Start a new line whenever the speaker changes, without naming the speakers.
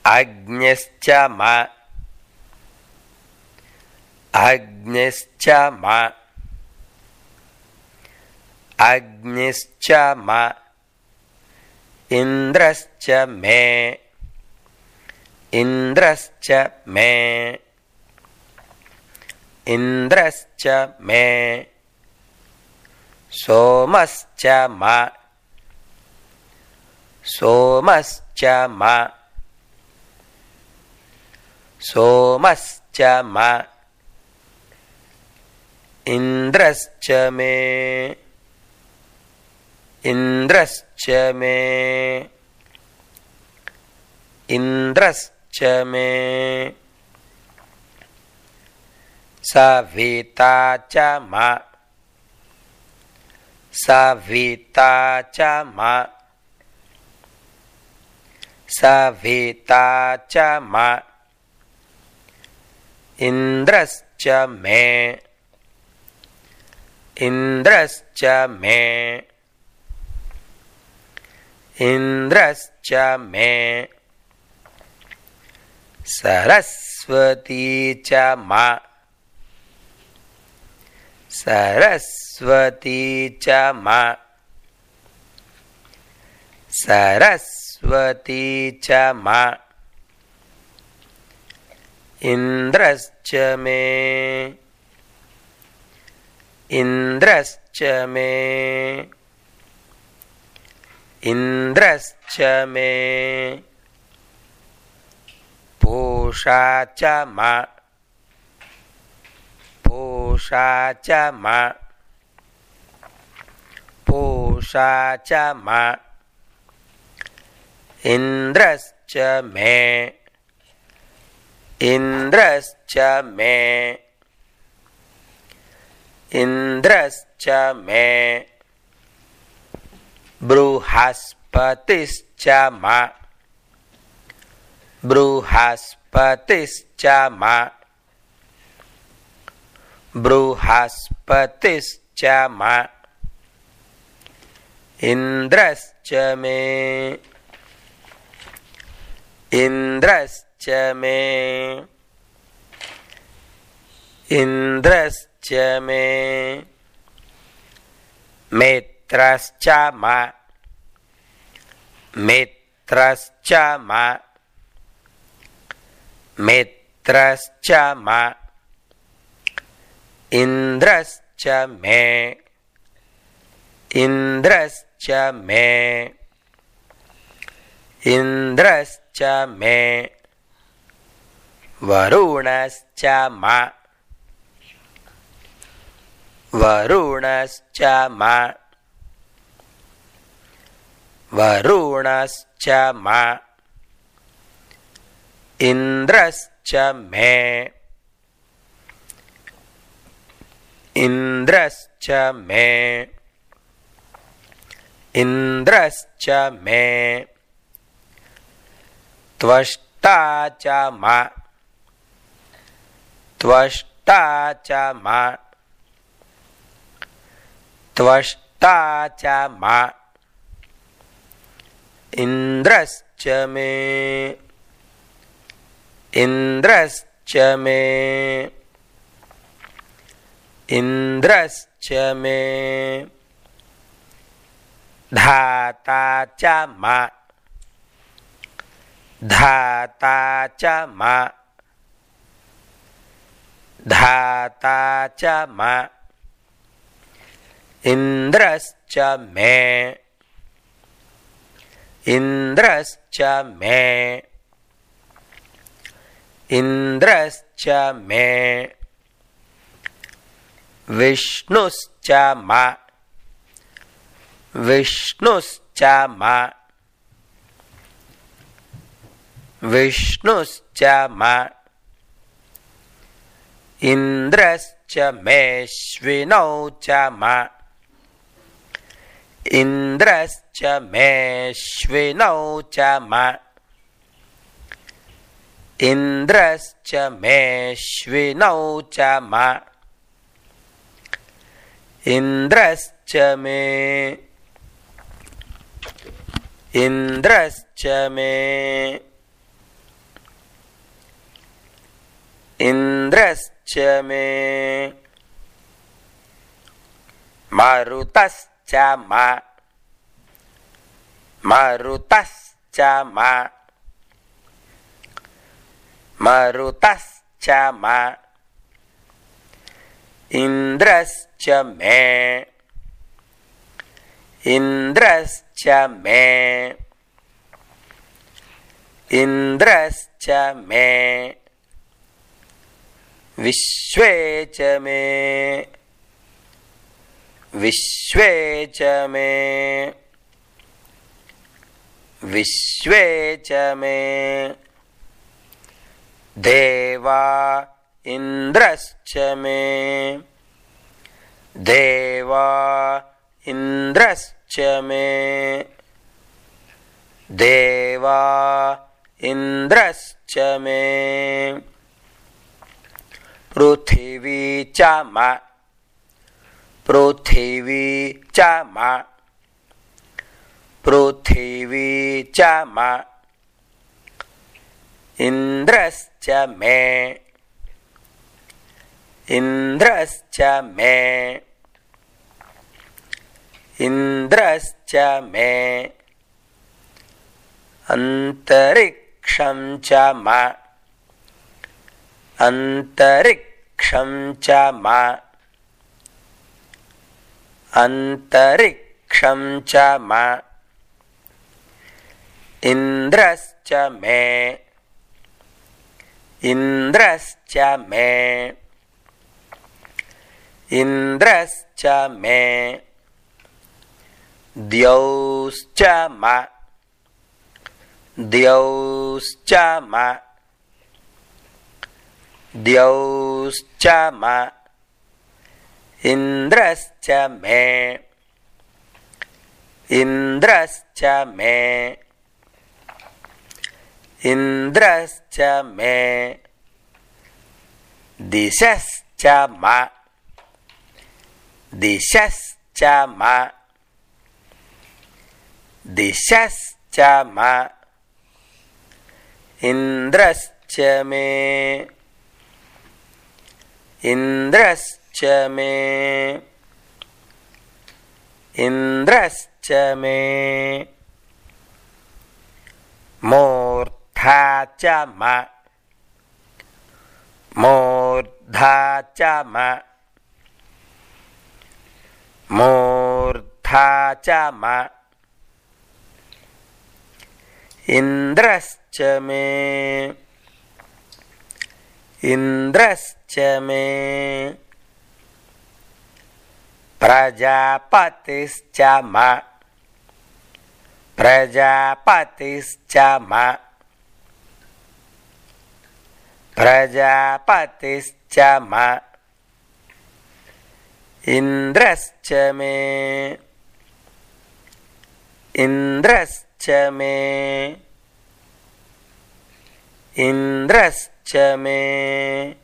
अग्निश्च म अग्निश्च म अग्निश्च म इन्द्रश्च मे इन्द्रश्च मे इन्द्रश्च मे सोमश्च म सोमश्च म सोमश्च म इन्द्रश्च मे इन्द्रश्च मे इन्द्रश्च मे सविता च म सविता च म सविता च म इन्द्रश्च मे इन्द्रश्च मे इन्द्रश्च मे सरस्वती च म सरस्वती च म सरस्वती च म इन्द्रश्च मे इन्द्रश्च मे इन्द्रश्च मे पूषा च म पूषा च म पूषा च म इन्द्रश्च मे इन्द्रश्च मे इन्द्रश्च मे बृहस्पतिश्च म बृहस्पतिश्च म बृहस्पतिश्च म इन्द्रश्च मे इन्द्रश्च मे इन्द्रश्च मे मित्रश्च म मित्रश्च म मित्रश्च म इन्द्रश्च मे इन्द्रश्च मे इन्द्रश्च मे वरुणश्च म वरुणश्च म वरुणश्च म इन्द्रश्च मे इन्द्रश्च मे इन्द्रश्च मे त्वष्टा च म त्वष्टा च म त्वष्टा च म इन्द्रश्च मे इन्द्रश्च मे इन्द्रश्च मे धाता च म धाता च म धाता च म इन्द्रश्च मे इन्द्रश्च मे इन्द्रश्च मे विष्णुश्च म विष्णुश्च म विष्णुश्च म इन्द्रश्च मेऽश्विनौ च म इन्द्रश्च मेऽश्विनौ च म इन्द्रश्च मेऽश्विनौ च म इन्द्रश्च मे इन्द्रश्च मे इन्द्रश्च मे मरुतश्च मा मरुतश्च मा मरुतश्च मा इन्द्रश्च मे इन्द्रश्च मे इन्द्रश्च मे विश्वे च मे विश्वे च मे विश्वे च मे देवा इन्द्रश्च मे देवा इन्द्रश्च मे देवा इन्द्रश्च मे पृथिवी च मा पृथिवी च मा पृथिवी च मा इन्द्रश्च मे इन्द्रश्च मे इन्द्रश्च मे अन्तरिक्षं च मा अन्तरिक्षं च मा अन्तरिक्षं च मा इन्द्रश्च मे इन्द्रश्च मे इन्द्रश्च मे द्यौश्च मा द्यौश्च मा द्यौश्च मा इन्द्रश्च मे इन्द्रश्च मे इन्द्रश्च मे दिशश्च मा दिशश्च मा दिशश्च मा इन्द्रश्च मे इन्द्रश्च मे इन्द्रश्च मे मूर्धा च मा मूर्धा च मा मूर्धा च मा इन्द्रश्च मे इन्द्रश्च मे प्रजापतिश्च मा प्रजापतिश्च मा प्रजापतिश्च मा इन्द्रश्च मे इन्द्रश्च मे इन्द्रश्च मे